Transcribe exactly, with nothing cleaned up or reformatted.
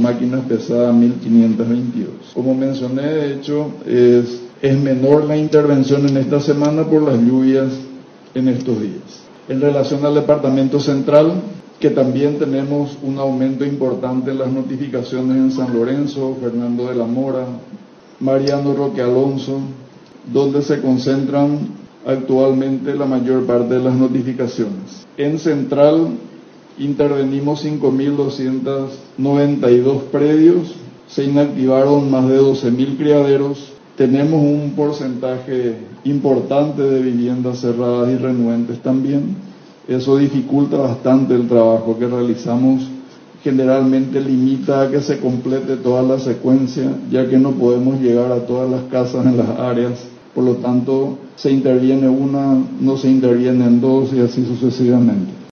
máquinas pesadas mil quinientos veintidós. Como mencioné, de hecho, es, es menor la intervención en esta semana por las lluvias en estos días. En relación al departamento central, que también tenemos un aumento importante en las notificaciones en San Lorenzo, Fernando de la Mora, Mariano Roque Alonso, donde se concentran actualmente la mayor parte de las notificaciones. En Central intervenimos cinco mil doscientos noventa y dos predios, se inactivaron más de doce mil criaderos, tenemos un porcentaje importante de viviendas cerradas y renuentes también. Eso dificulta bastante el trabajo que realizamos, generalmente limita a que se complete toda la secuencia, ya que no podemos llegar a todas las casas en las áreas, por lo tanto se interviene una, no se intervienen dos y así sucesivamente.